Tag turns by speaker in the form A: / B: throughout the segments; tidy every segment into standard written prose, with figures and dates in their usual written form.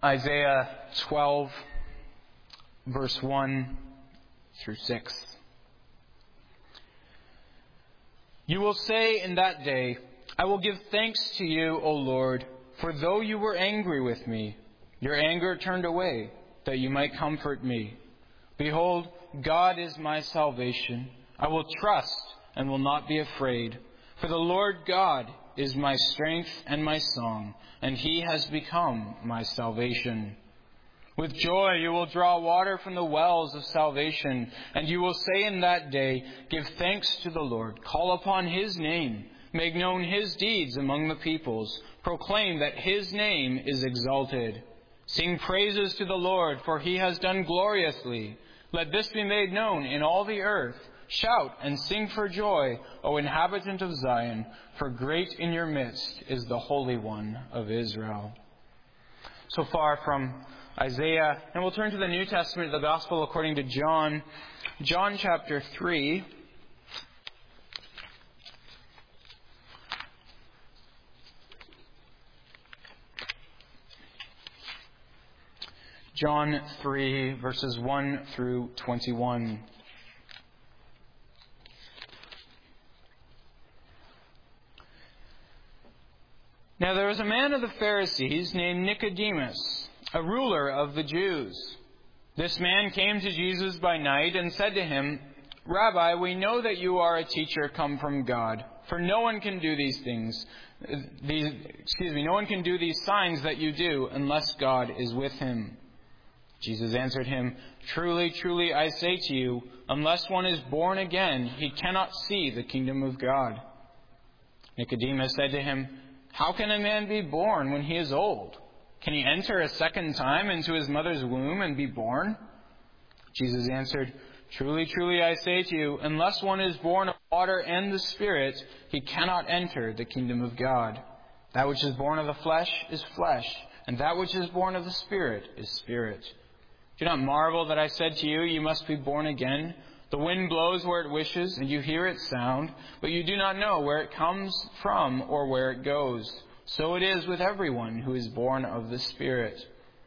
A: Isaiah 12, verse 1 through 6. You will say in that day, I will give thanks to you, O Lord, for though you were angry with me, your anger turned away, that you might comfort me. Behold, God is my salvation. I will trust and will not be afraid. For the Lord God is my strength and my song, and He has become my salvation. With joy you will draw water from the wells of salvation, and you will say in that day, give thanks to the Lord, call upon His name, make known His deeds among the peoples, proclaim that His name is exalted. Sing praises to the Lord, for He has done gloriously. Let this be made known in all the earth. Shout and sing for joy, O inhabitant of Zion, for great in your midst is the Holy One of Israel. So far from Isaiah, and we'll turn to the New Testament, the Gospel according to John. John chapter 3. John 3, verses 1 through 21. Now there was a man of the Pharisees named Nicodemus, a ruler of the Jews. This man came to Jesus by night and said to him, Rabbi, we know that you are a teacher come from God, for no one can do these signs that you do unless God is with him. Jesus answered him, Truly, truly, I say to you, unless one is born again, he cannot see the kingdom of God. Nicodemus said to him, How can a man be born when he is old? Can he enter a second time into his mother's womb and be born? Jesus answered, Truly, truly, I say to you, unless one is born of water and the Spirit, he cannot enter the kingdom of God. That which is born of the flesh is flesh, and that which is born of the Spirit is spirit. Do not marvel that I said to you, you must be born again. The wind blows where it wishes, and you hear its sound, but you do not know where it comes from or where it goes. So it is with everyone who is born of the Spirit.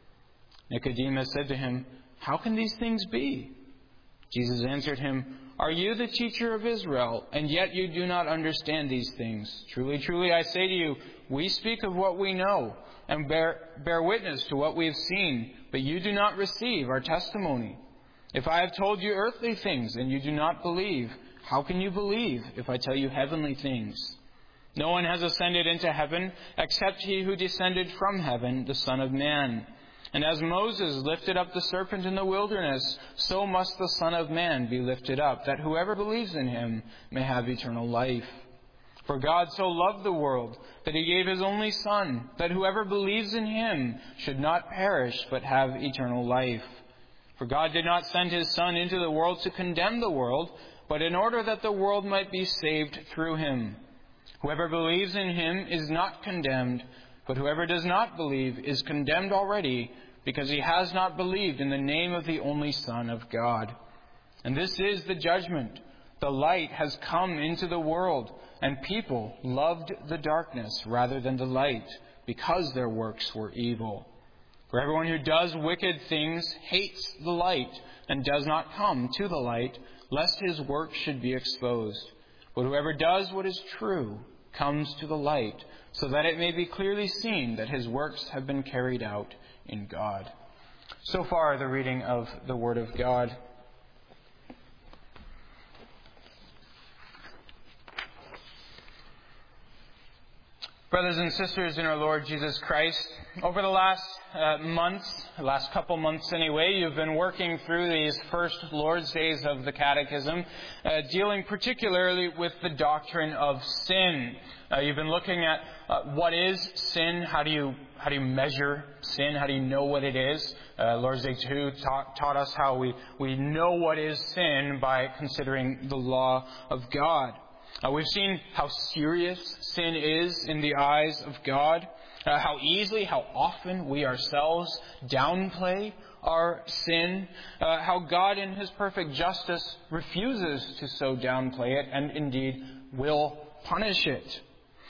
A: Nicodemus said to him, How can these things be? Jesus answered him, Are you the teacher of Israel, and yet you do not understand these things? Truly, truly, I say to you, we speak of what we know, and bear witness to what we have seen, but you do not receive our testimony. If I have told you earthly things and you do not believe, how can you believe if I tell you heavenly things? No one has ascended into heaven except he who descended from heaven, the Son of Man. And as Moses lifted up the serpent in the wilderness, so must the Son of Man be lifted up, that whoever believes in him may have eternal life. For God so loved the world that he gave his only Son, that whoever believes in him should not perish but have eternal life. For God did not send his Son into the world to condemn the world, but in order that the world might be saved through him. Whoever believes in him is not condemned, but whoever does not believe is condemned already, because he has not believed in the name of the only Son of God. And this is the judgment. The light has come into the world, and people loved the darkness rather than the light, because their works were evil. For everyone who does wicked things hates the light and does not come to the light, lest his work should be exposed. But whoever does what is true comes to the light, so that it may be clearly seen that his works have been carried out in God. So far, the reading of the Word of God. Brothers and sisters in our Lord Jesus Christ, over the last couple months anyway, you've been working through these first Lord's Days of the Catechism, dealing particularly with the doctrine of sin. You've been looking at what is sin, how do you measure sin, how do you know what it is. Lord's Day 2 taught us how we know what is sin by considering the law of God. We've seen how serious sin is in the eyes of God, how easily, how often we ourselves downplay our sin, how God in his perfect justice refuses to so downplay it and indeed will punish it.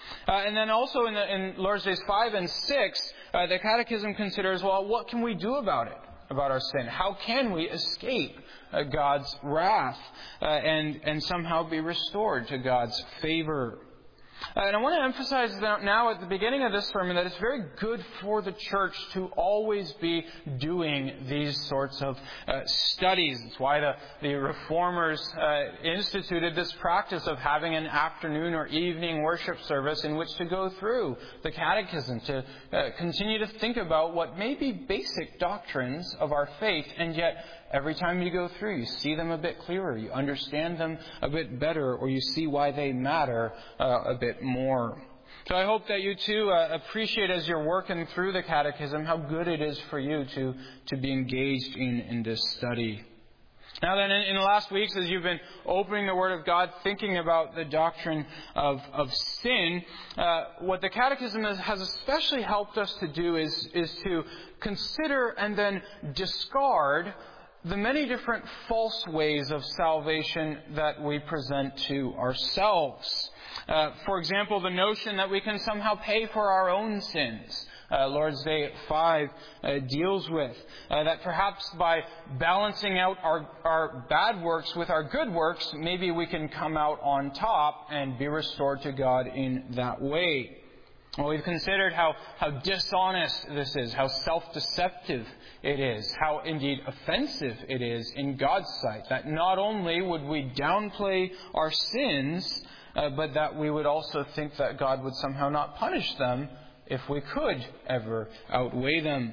A: And then also in Lord's Days 5 and 6, the Catechism considers, well, what can we do about it, about our sin? How can we escape God's wrath and somehow be restored to God's favor? And I want to emphasize now at the beginning of this sermon that it's very good for the church to always be doing these sorts of studies. It's why the Reformers instituted this practice of having an afternoon or evening worship service in which to go through the Catechism, to continue to think about what may be basic doctrines of our faith, and yet every time you go through, you see them a bit clearer, you understand them a bit better, or you see why they matter a bit more. So I hope that you too appreciate, as you're working through the Catechism, how good it is for you to be engaged in this study. Now then, in the last weeks, as you've been opening the Word of God, thinking about the doctrine of sin, what the Catechism has especially helped us to do is to consider and then discard the many different false ways of salvation that we present to ourselves. For example, the notion that we can somehow pay for our own sins. Lord's Day 5 deals with. That perhaps by balancing out our bad works with our good works, maybe we can come out on top and be restored to God in that way. Well, we've considered how dishonest this is, how self-deceptive it is, how indeed offensive it is in God's sight. That not only would we downplay our sins, but that we would also think that God would somehow not punish them if we could ever outweigh them.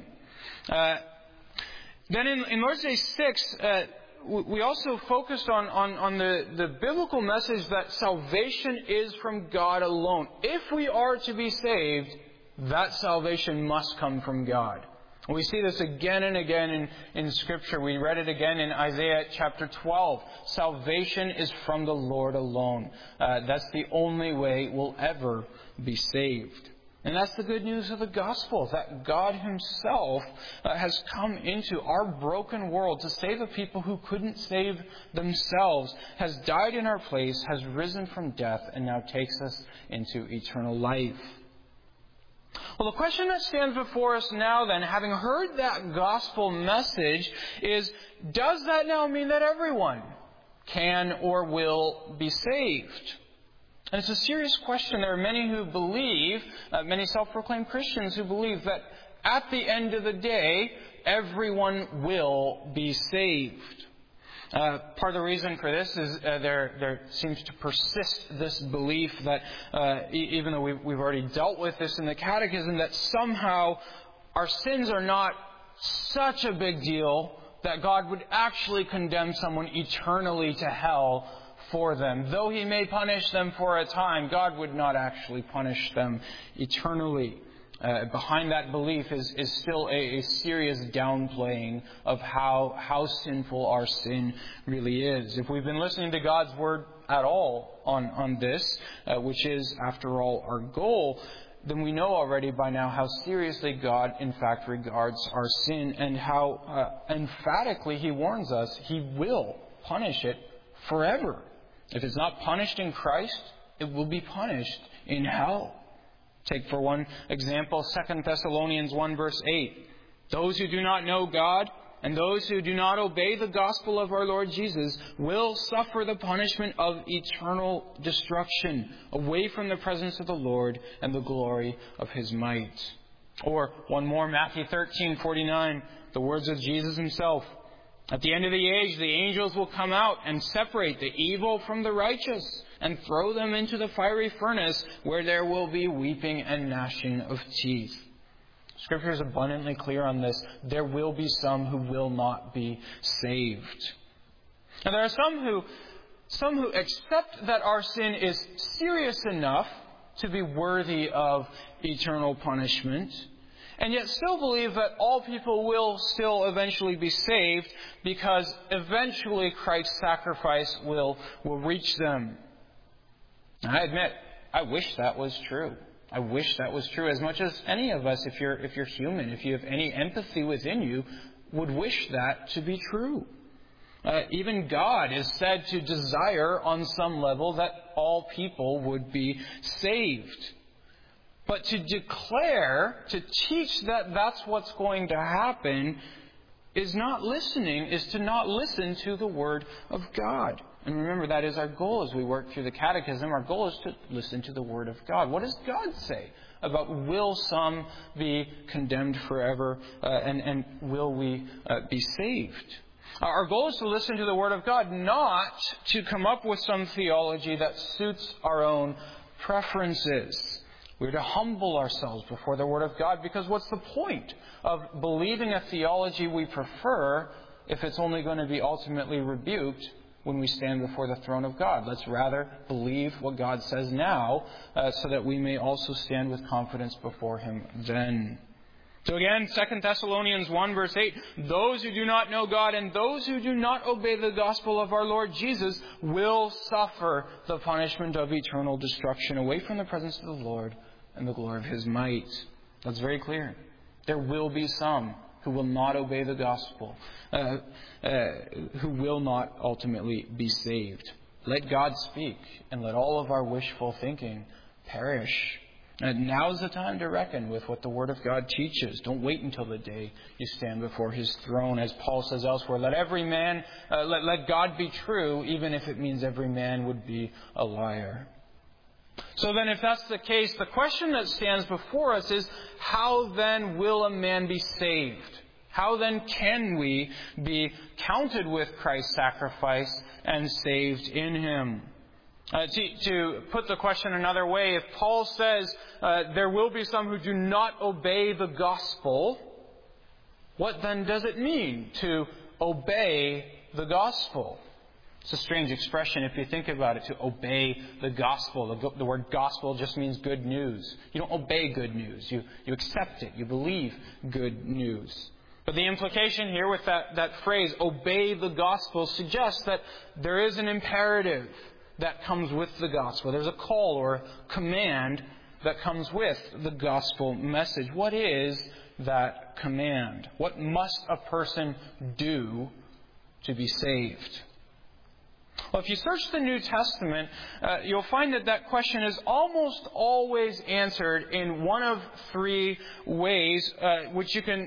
A: Then in Lord's Day 6, we also focused on the biblical message that salvation is from God alone. If we are to be saved, that salvation must come from God. We see this again and again in Scripture. We read it again in Isaiah chapter 12. Salvation is from the Lord alone. That's the only way we'll ever be saved. And that's the good news of the gospel, that God Himself has come into our broken world to save a people who couldn't save themselves, has died in our place, has risen from death, and now takes us into eternal life. Well, the question that stands before us now then, having heard that gospel message, is, does that now mean that everyone can or will be saved? And it's a serious question. There are many who believe, many self-proclaimed Christians who believe that at the end of the day, everyone will be saved. Part of the reason for this is there seems to persist this belief that, even though we've already dealt with this in the Catechism, that somehow our sins are not such a big deal that God would actually condemn someone eternally to hell for them. Though He may punish them for a time, God would not actually punish them eternally. Behind that belief is still a serious downplaying of how sinful our sin really is. If we've been listening to God's Word at all on this, which is, after all, our goal, then we know already by now how seriously God, in fact, regards our sin, and how emphatically He warns us He will punish it forever. If it's not punished in Christ, it will be punished in hell. Take for one example 2 Thessalonians 1 verse 8. Those who do not know God and those who do not obey the gospel of our Lord Jesus will suffer the punishment of eternal destruction, away from the presence of the Lord and the glory of His might. Or one more, Matthew 13:49, the words of Jesus Himself. At the end of the age, the angels will come out and separate the evil from the righteous and throw them into the fiery furnace, where there will be weeping and gnashing of teeth. Scripture is abundantly clear on this. There will be some who will not be saved. And there are some who accept that our sin is serious enough to be worthy of eternal punishment, and yet still believe that all people will still eventually be saved, because eventually Christ's sacrifice will reach them. And I admit, I wish that was true. I wish that was true as much as any of us, if you're human, if you have any empathy within you, would wish that to be true. Even God is said to desire on some level that all people would be saved. But to declare, to teach that that's what's going to happen is to not listen to the Word of God. And remember, that is our goal as we work through the Catechism. Our goal is to listen to the Word of God. What does God say about will some be condemned forever and will we be saved? Our goal is to listen to the Word of God, not to come up with some theology that suits our own preferences. We're to humble ourselves before the Word of God, because what's the point of believing a theology we prefer if it's only going to be ultimately rebuked when we stand before the throne of God? Let's rather believe what God says now so that we may also stand with confidence before Him then. So again, 2 Thessalonians 1 verse 8, those who do not know God and those who do not obey the gospel of our Lord Jesus will suffer the punishment of eternal destruction away from the presence of the Lord and the glory of His might. That's very clear. There will be some who will not obey the gospel, who will not ultimately be saved. Let God speak and let all of our wishful thinking perish. And now's the time to reckon with what the Word of God teaches. Don't wait until the day you stand before His throne. As Paul says elsewhere, let God be true, even if it means every man would be a liar. So then, if that's the case, the question that stands before us is, how then will a man be saved? How then can we be counted with Christ's sacrifice and saved in Him? To put the question another way, if Paul says there will be some who do not obey the gospel, what then does it mean to obey the gospel? It's a strange expression if you think about it, to obey the gospel. The word gospel just means good news. You don't obey good news. You accept it. You believe good news. But the implication here with that phrase, obey the gospel, suggests that there is an imperative that comes with the gospel. There's a call or a command that comes with the gospel message. What is that command? What must a person do to be saved? Well, if you search the New Testament, you'll find that question is almost always answered in one of three ways, which you can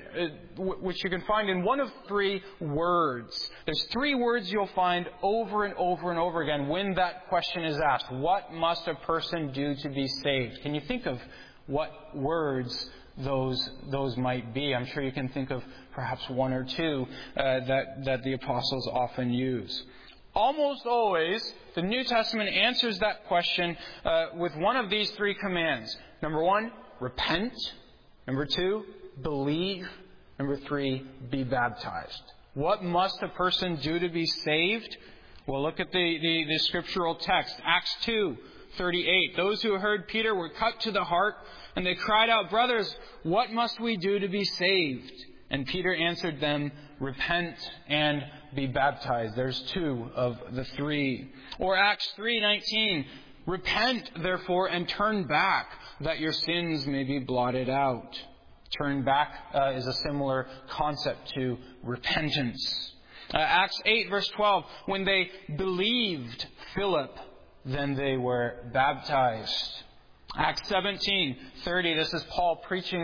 A: find in one of three words. There's three words you'll find over and over and over again when that question is asked. What must a person do to be saved? Can you think of what words those might be? I'm sure you can think of perhaps one or two that the apostles often use. Almost always, the New Testament answers that question with one of these three commands. Number one, repent. Number two, believe. Number three, be baptized. What must a person do to be saved? Well, look at the scriptural text. Acts 2:38. Those who heard Peter were cut to the heart, and they cried out, "Brothers, what must we do to be saved?" And Peter answered them, "Repent and be baptized." There's two of the three. Or Acts 3:19. Repent, therefore, and turn back, that your sins may be blotted out. Turn back is a similar concept to repentance. Acts 8, verse 12. When they believed Philip, then they were baptized. Acts 17:30. This is Paul preaching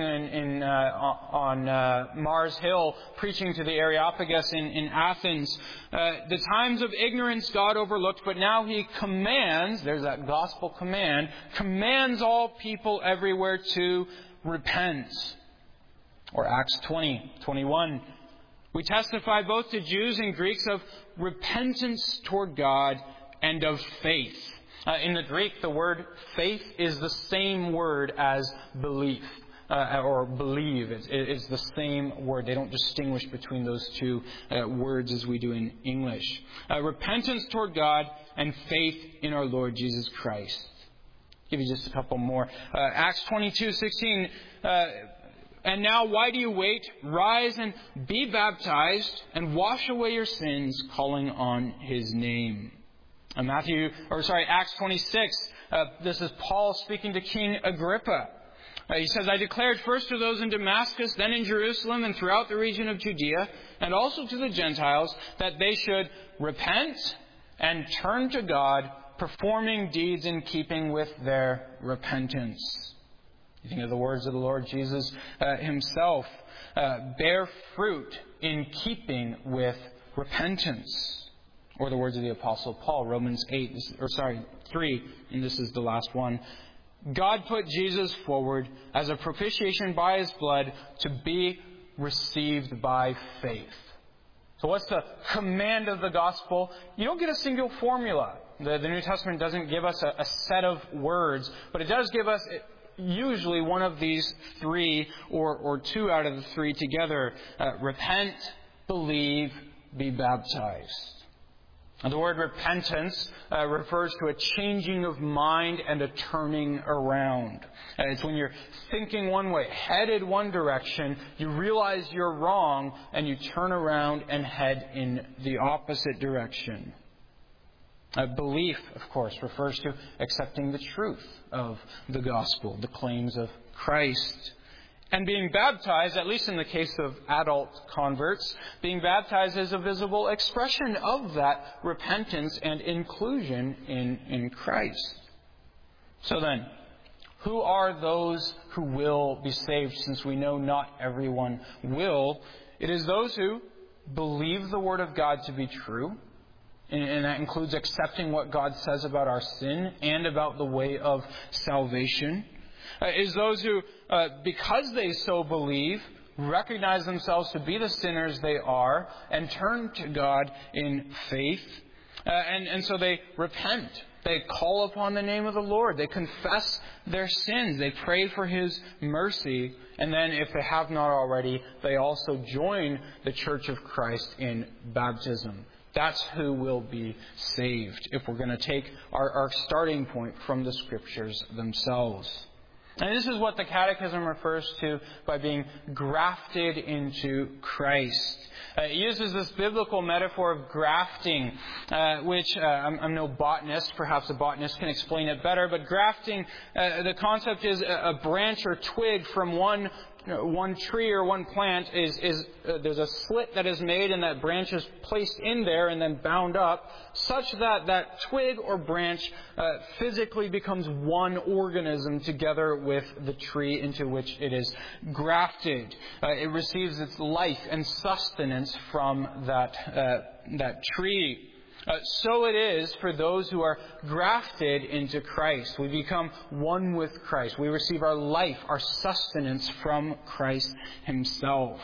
A: on Mars Hill, preaching to the Areopagus in Athens. The times of ignorance God overlooked, but now He commands, there's that gospel command, commands all people everywhere to repent. Or Acts 20:21. We testify both to Jews and Greeks of repentance toward God and of faith. In the Greek, the word faith is the same word as belief, or believe. It's the same word. They don't distinguish between those two words as we do in English. Repentance toward God and faith in our Lord Jesus Christ. I'll give you just a couple more. Acts 22:16. And now, why do you wait? Rise and be baptized and wash away your sins, calling on His name. Acts 26. This is Paul speaking to King Agrippa. He says, I declared first to those in Damascus, then in Jerusalem, and throughout the region of Judea, and also to the Gentiles, that they should repent and turn to God, performing deeds in keeping with their repentance. You think of the words of the Lord Jesus himself. Bear fruit in keeping with repentance. Or the words of the Apostle Paul, Romans 3, and this is the last one. God put Jesus forward as a propitiation by his blood to be received by faith. So what's the command of the gospel? You don't get a single formula. The New Testament doesn't give us a set of words, but it does give us usually one of these three or two out of the three together. Repent, believe, be baptized. And the word repentance refers to a changing of mind and a turning around. It's when you're thinking one way, headed one direction, you realize you're wrong, and you turn around and head in the opposite direction. Belief, of course, refers to accepting the truth of the gospel, the claims of Christ. And being baptized, at least in the case of adult converts, being baptized is a visible expression of that repentance and inclusion in Christ. So then, who are those who will be saved, since we know not everyone will? It is those who believe the Word of God to be true, and that includes accepting what God says about our sin and about the way of salvation. Is those who, because they so believe, recognize themselves to be the sinners they are and turn to God in faith. And so they repent. They call upon the name of the Lord. They confess their sins. They pray for His mercy. And then, if they have not already, they also join the Church of Christ in baptism. That's who will be saved, if we're going to take our starting point from the Scriptures themselves. And this is what the Catechism refers to by being grafted into Christ. It uses this biblical metaphor of grafting, which I'm no botanist. Perhaps a botanist can explain it better. But grafting, the concept is a branch or twig from one tree or one plant there's a slit that is made, and that branch is placed in there and then bound up, such that that twig or branch physically becomes one organism together with the tree into which it is grafted. It receives its life and sustenance from that tree. So it is for those who are grafted into Christ. We become one with Christ. We receive our life, our sustenance from Christ Himself.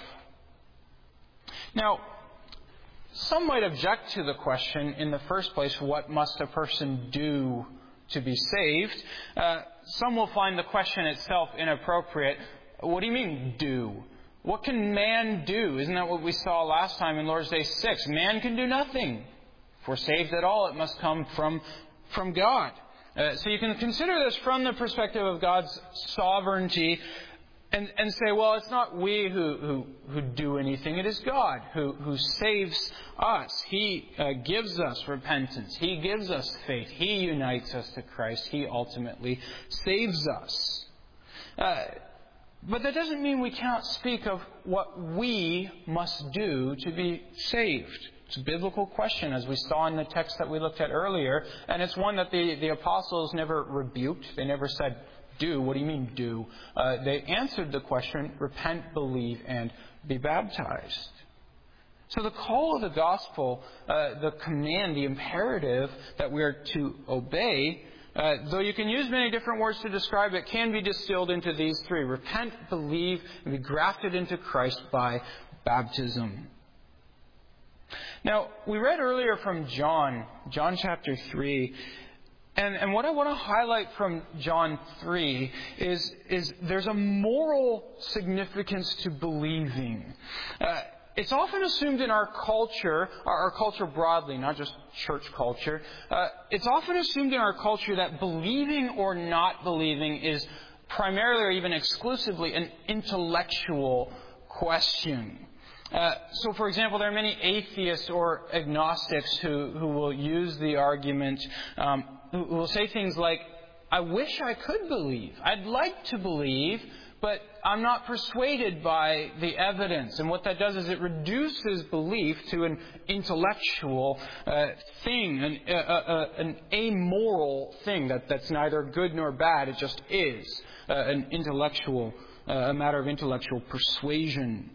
A: Now, some might object to the question in the first place, what must a person do to be saved? Some will find the question itself inappropriate. What do you mean, do? What can man do? Isn't that what we saw last time in Lord's Day 6? Man can do nothing. If we're saved at all, it must come from God. So you can consider this from the perspective of God's sovereignty and say, well, it's not we who do anything. It is God who saves us. He gives us repentance. He gives us faith. He unites us to Christ. He ultimately saves us. But that doesn't mean we cannot speak of what we must do to be saved. It's a biblical question, as we saw in the text that we looked at earlier, and it's one that the apostles never rebuked. They never said, do. What do you mean, do? They answered the question, repent, believe, and be baptized. So the call of the gospel, the command, the imperative that we are to obey, though you can use many different words to describe it, can be distilled into these three: repent, believe, and be grafted into Christ by baptism. Now, we read earlier from John chapter 3, and what I want to highlight from John 3 is there's a moral significance to believing. It's often assumed in our culture broadly, not just church culture, it's often assumed in our culture that believing or not believing is primarily or even exclusively an intellectual question. So, for example, there are many atheists or agnostics who will use the argument, who will say things like, I wish I could believe. I'd like to believe, but I'm not persuaded by the evidence. And what that does is it reduces belief to an intellectual thing, an amoral thing that's neither good nor bad. It just is an intellectual, a matter of intellectual persuasion.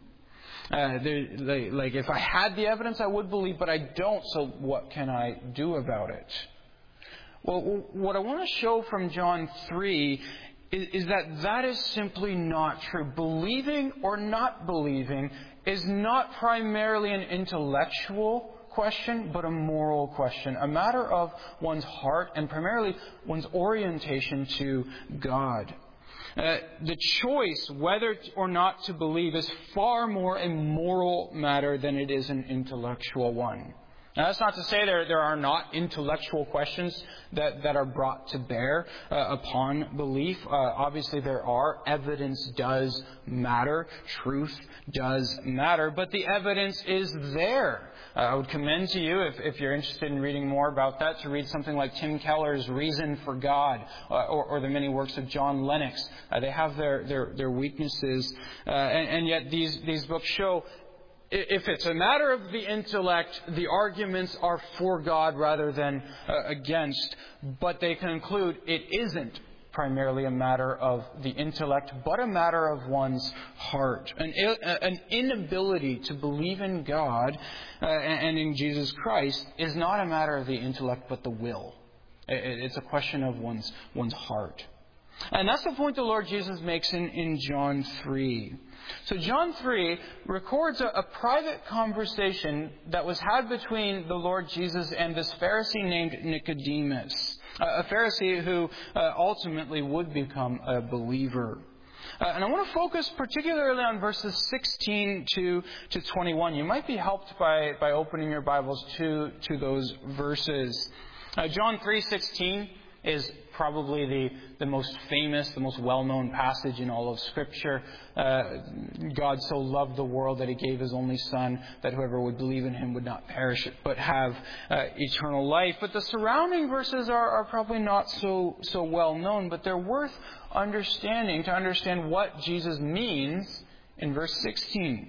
A: Like if I had the evidence, I would believe, but I don't. So what can I do about it? Well, what I want to show from John 3 is that is simply not true. Believing or not believing is not primarily an intellectual question, but a moral question, a matter of one's heart and primarily one's orientation to God. The choice whether or not to believe is far more a moral matter than it is an intellectual one. Now, that's not to say there are not intellectual questions that are brought to bear upon belief. Obviously, there are. Evidence does matter. Truth does matter. But the evidence is there. I would commend to you, if you're interested in reading more about that, to read something like Tim Keller's Reason for God or the many works of John Lennox. They have their weaknesses. And yet these books show if it's a matter of the intellect, the arguments are for God rather than against. But they conclude it isn't primarily a matter of the intellect, but a matter of one's heart. An inability to believe in God and in Jesus Christ is not a matter of the intellect, but the will. It's a question of one's heart. And that's the point the Lord Jesus makes in John 3. So John 3 records a private conversation that was had between the Lord Jesus and this Pharisee named Nicodemus, a Pharisee who ultimately would become a believer. And I want to focus particularly on verses 16 to 21. You might be helped by opening your Bibles to those verses. John 3:16 is probably the most famous, the most well-known passage in all of Scripture. God so loved the world that He gave His only Son, that whoever would believe in Him would not perish, but have eternal life. But the surrounding verses are probably not so well known, but they're worth understanding to understand what Jesus means in verse 16.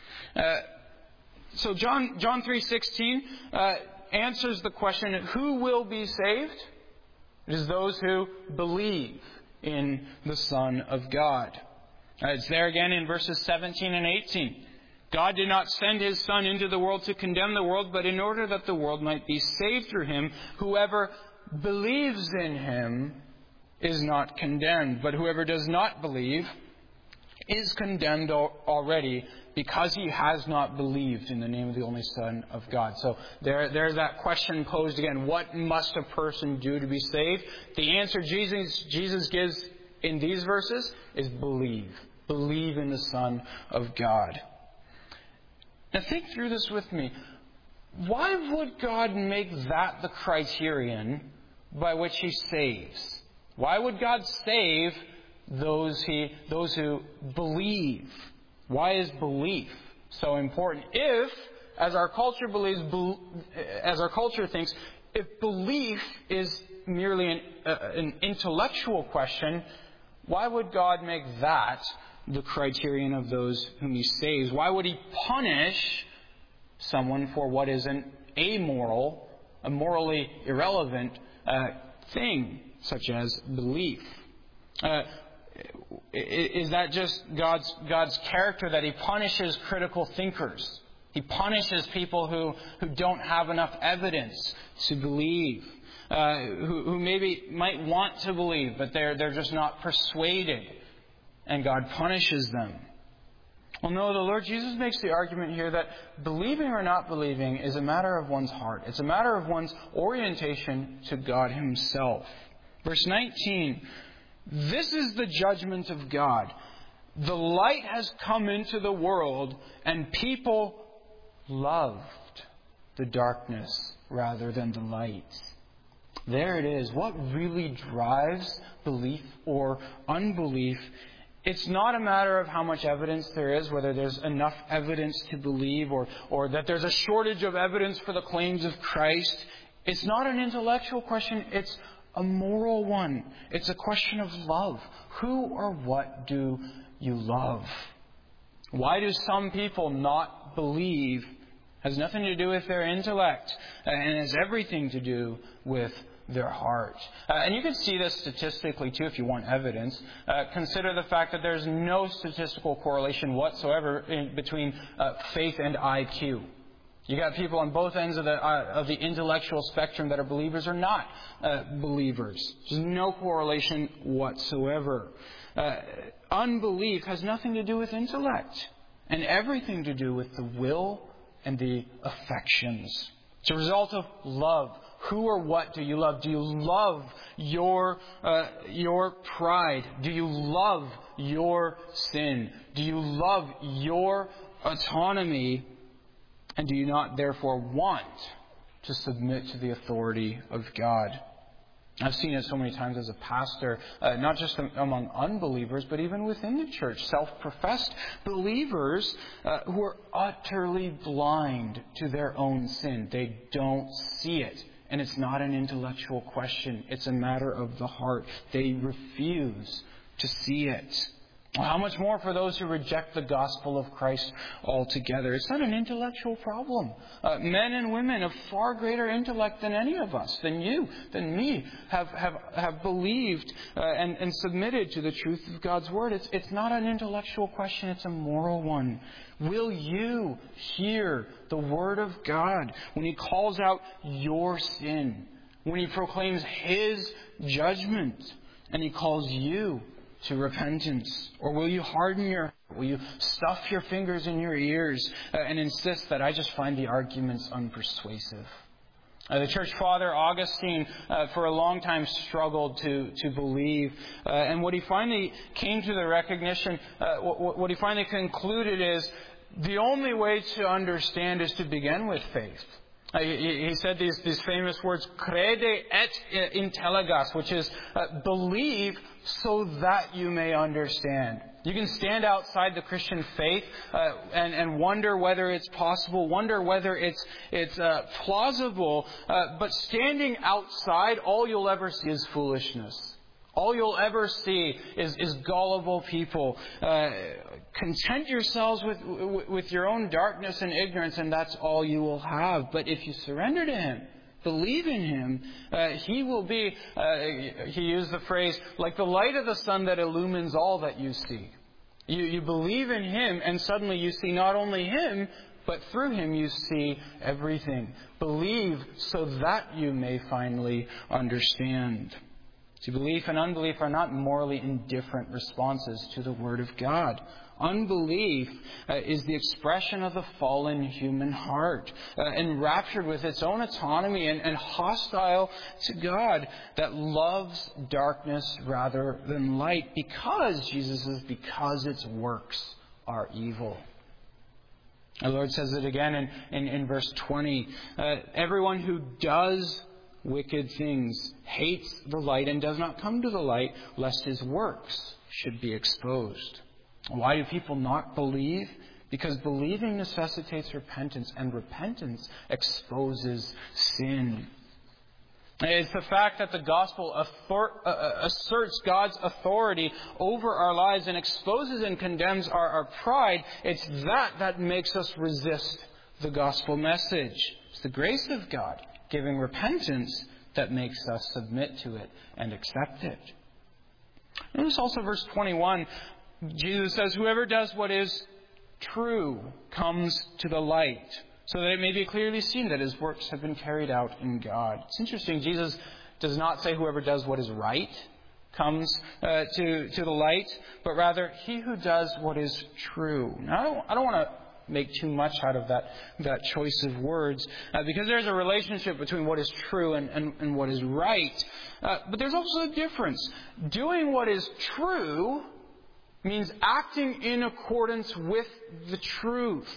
A: So John 3:16 answers the question, who will be saved? It is those who believe in the Son of God. It's there again in verses 17 and 18. God did not send His Son into the world to condemn the world, but in order that the world might be saved through Him. Whoever believes in Him is not condemned, but whoever does not believe is condemned already, because he has not believed in the name of the only Son of God. So there's that question posed again. What must a person do to be saved? The answer Jesus gives in these verses is believe. Believe in the Son of God. Now think through this with me. Why would God make that the criterion by which He saves? Why would God save those who believe? Why is belief so important? If, as our culture thinks, if belief is merely an intellectual question, why would God make that the criterion of those whom He saves? Why would He punish someone for what is an amoral, a morally irrelevant thing, such as belief? Is that just God's character that He punishes critical thinkers? He punishes people who don't have enough evidence to believe, who maybe might want to believe, but they're just not persuaded, and God punishes them. Well, no, the Lord Jesus makes the argument here that believing or not believing is a matter of one's heart. It's a matter of one's orientation to God Himself. Verse 19, this is the judgment of God. The light has come into the world, and people loved the darkness rather than the light. There it is. What really drives belief or unbelief? It's not a matter of how much evidence there is, whether there's enough evidence to believe or that there's a shortage of evidence for the claims of Christ. It's not an intellectual question. It's a moral one. It's a question of love. Who or what do you love. Why do some people not believe? Has nothing to do with their intellect, and has everything to do with their heart. And you can see this statistically too if you want evidence. Consider the fact that there's no statistical correlation whatsoever between faith and IQ. You got people on both ends of the intellectual spectrum that are believers or not believers. There's no correlation whatsoever. Unbelief has nothing to do with intellect, and everything to do with the will and the affections. It's a result of love. Who or what do you love? Do you love your pride? Do you love your sin? Do you love your autonomy? And do you not therefore want to submit to the authority of God? I've seen it so many times as a pastor, not just among unbelievers, but even within the church. Self-professed believers who are utterly blind to their own sin. They don't see it. And it's not an intellectual question. It's a matter of the heart. They refuse to see it. How much more for those who reject the gospel of Christ altogether? It's not an intellectual problem. Men and women of far greater intellect than any of us, than you, than me, have believed and submitted to the truth of God's Word. It's not an intellectual question. It's a moral one. Will you hear the Word of God when He calls out your sin, when He proclaims His judgment, and He calls you to repentance? Or will you harden your heart? Will you stuff your fingers in your ears and insist that I just find the arguments unpersuasive? The church father Augustine for a long time struggled to believe. And what he finally came to the recognition, what he finally concluded is the only way to understand is to begin with faith. He said these famous words, crede et intelligas, which is believe so that you may understand. You can stand outside the Christian faith and wonder whether it's possible, wonder whether it's plausible. But standing outside, all you'll ever see is foolishness. All you'll ever see is gullible people. Content yourselves with your own darkness and ignorance, and that's all you will have. But if you surrender to Him, believe in Him, He will be, he used the phrase, like the light of the sun that illumines all that you see. You believe in Him, and suddenly you see not only Him, but through Him you see everything. Believe so that you may finally understand. See, belief and unbelief are not morally indifferent responses to the Word of God. Unbelief is the expression of the fallen human heart, enraptured with its own autonomy and hostile to God, that loves darkness rather than light, because, Jesus says, because its works are evil. Our Lord says it again in verse 20. Everyone who does wicked things hates the light and does not come to the light, lest his works should be exposed. Why do people not believe? Because believing necessitates repentance, and repentance exposes sin. It's the fact that the gospel asserts God's authority over our lives and exposes and condemns our pride. It's that makes us resist the gospel message. It's the grace of God giving repentance that makes us submit to it and accept it. Notice also verse 21. Jesus says, whoever does what is true comes to the light, so that it may be clearly seen that his works have been carried out in God. It's interesting, Jesus does not say whoever does what is right comes to the light, but rather he who does what is true. Now, I don't want to make too much out of that choice of words, because there's a relationship between what is true and what is right. But there's also a difference. Doing what is true means acting in accordance with the truth.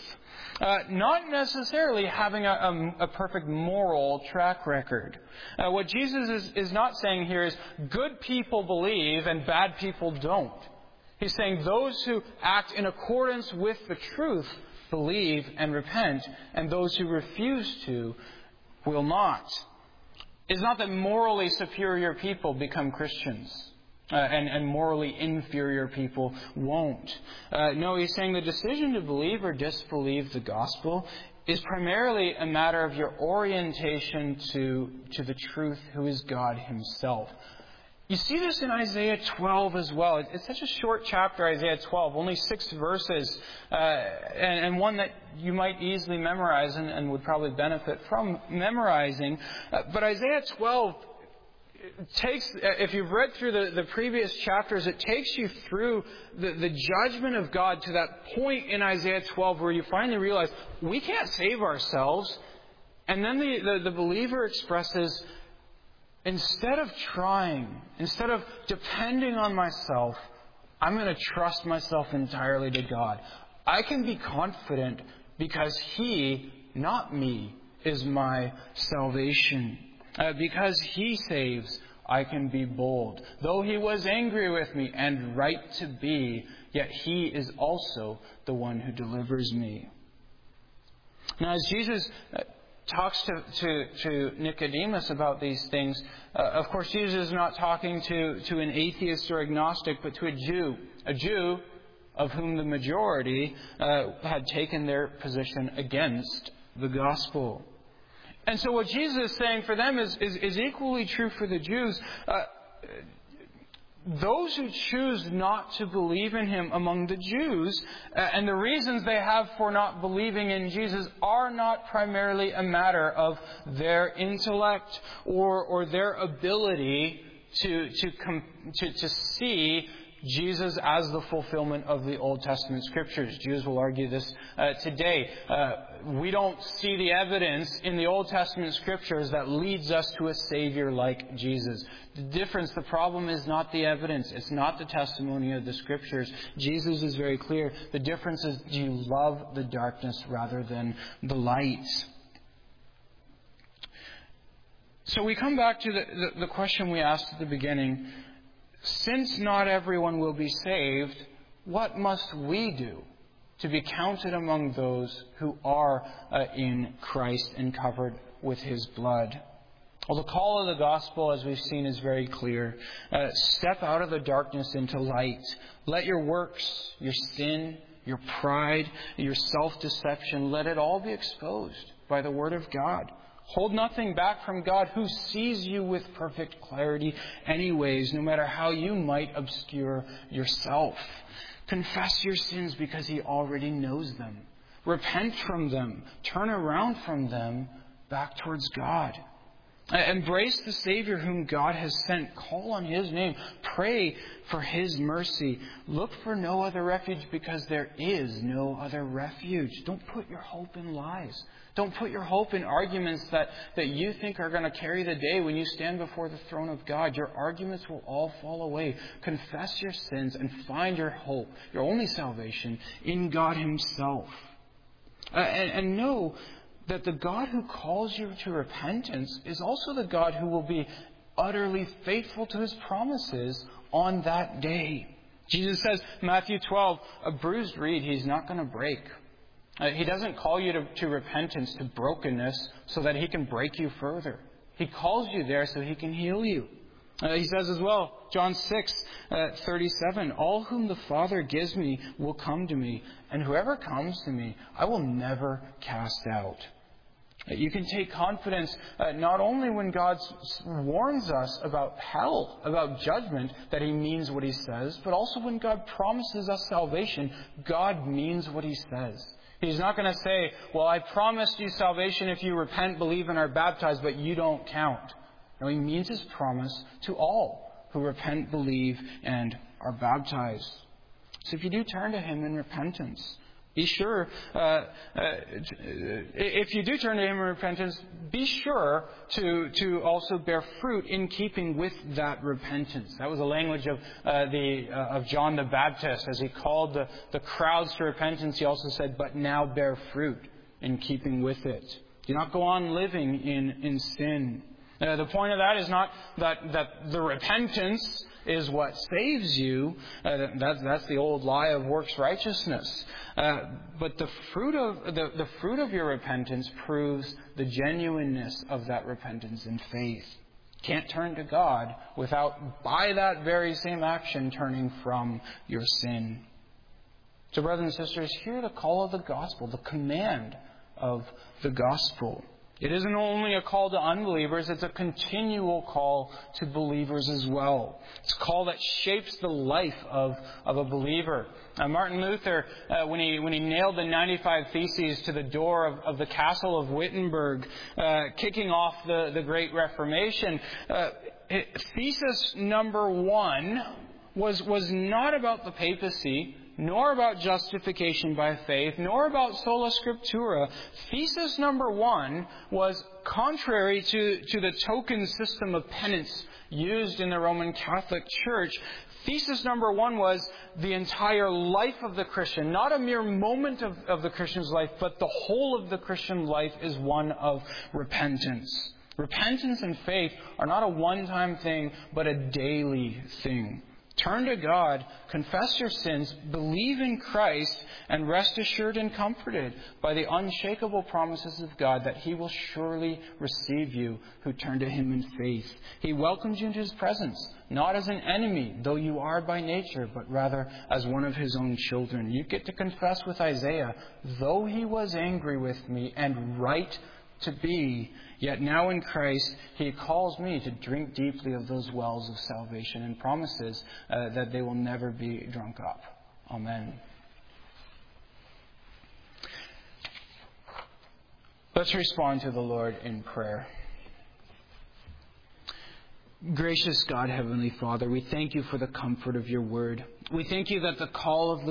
A: Not necessarily having a perfect moral track record. What Jesus is not saying here is good people believe and bad people don't. He's saying those who act in accordance with the truth believe and repent, and those who refuse to will not. It's not that morally superior people become Christians. and morally inferior people won't. No, he's saying the decision to believe or disbelieve the gospel is primarily a matter of your orientation to the truth, who is God Himself. You see this in Isaiah 12 as well. It's such a short chapter, Isaiah 12, only 6 verses, and one that you might easily memorize and would probably benefit from memorizing. But Isaiah 12 takes, if you've read through the previous chapters, it takes you through the judgment of God to that point in Isaiah 12 where you finally realize we can't save ourselves. And then the believer expresses, instead of trying, instead of depending on myself, I'm going to trust myself entirely to God. I can be confident because He, not me, is my salvation. Because He saves, I can be bold. Though He was angry with me, and right to be, yet He is also the one who delivers me. Now, as Jesus talks to Nicodemus about these things, of course, Jesus is not talking to an atheist or agnostic, but to a Jew of whom the majority had taken their position against the gospel. And so what Jesus is saying for them is equally true for the Jews. Those who choose not to believe in Him among the Jews, and the reasons they have for not believing in Jesus are not primarily a matter of their intellect or their ability to see Jesus as the fulfillment of the Old Testament Scriptures. Jews will argue this today. We don't see the evidence in the Old Testament Scriptures that leads us to a Savior like Jesus. The problem is not the evidence. It's not the testimony of the Scriptures. Jesus is very clear. The difference is, do you love the darkness rather than the light? So we come back to the question we asked at the beginning. Since not everyone will be saved, what must we do to be counted among those who are in Christ and covered with His blood? Well, the call of the gospel, as we've seen, is very clear. Step out of the darkness into light. Let your works, your sin, your pride, your self-deception, let it all be exposed by the Word of God. Hold nothing back from God, who sees you with perfect clarity anyways, no matter how you might obscure yourself. Confess your sins because He already knows them. Repent from them. Turn around from them back towards God. Embrace the Savior whom God has sent. Call on His name. Pray for His mercy. Look for no other refuge because there is no other refuge. Don't put your hope in lies. Don't put your hope in arguments that you think are going to carry the day when you stand before the throne of God. Your arguments will all fall away. Confess your sins and find your hope, your only salvation, in God Himself. And know that the God who calls you to repentance is also the God who will be utterly faithful to His promises on that day. Jesus says, Matthew 12, a bruised reed He's not going to break. He doesn't call you to repentance, to brokenness, so that He can break you further. He calls you there so He can heal you. He says as well, John 6:37, all whom the Father gives me will come to me, and whoever comes to me, I will never cast out. You can take confidence not only when God warns us about hell, about judgment, that He means what He says, but also when God promises us salvation, God means what He says. He's not going to say, well, I promised you salvation if you repent, believe, and are baptized, but you don't count. No, He means His promise to all who repent, believe, and are baptized. So if you do turn to Him in repentance, be sure, if you do turn to Him in repentance, be sure to also bear fruit in keeping with that repentance. That was the language of John the Baptist. As he called the crowds to repentance, he also said, but now bear fruit in keeping with it. Do not go on living in sin. The point of that is not that the repentance is what saves you. That's the old lie of works righteousness. But the fruit of your repentance proves the genuineness of that repentance and faith. Can't turn to God without, by that very same action, turning from your sin. So, brothers and sisters, hear the call of the gospel, the command of the gospel. It isn't only a call to unbelievers, it's a continual call to believers as well. It's a call that shapes the life of a believer. Martin Luther, when he nailed the 95 Theses to the door of the castle of Wittenberg, kicking off the Great Reformation, thesis number 1 was not about the papacy, nor about justification by faith, nor about sola scriptura. Thesis number 1 was contrary to the token system of penance used in the Roman Catholic Church. Thesis number 1 was the entire life of the Christian, not a mere moment of the Christian's life, but the whole of the Christian life is one of repentance. Repentance and faith are not a one-time thing, but a daily thing. Turn to God, confess your sins, believe in Christ, and rest assured and comforted by the unshakable promises of God that He will surely receive you who turn to Him in faith. He welcomes you into His presence, not as an enemy, though you are by nature, but rather as one of His own children. You get to confess with Isaiah, though He was angry with me, and right to be, yet now in Christ He calls me to drink deeply of those wells of salvation, and promises that they will never be drunk up. Amen. Let's respond to the Lord in prayer. Gracious God, Heavenly Father, we thank You for the comfort of Your word. We thank You that the call of the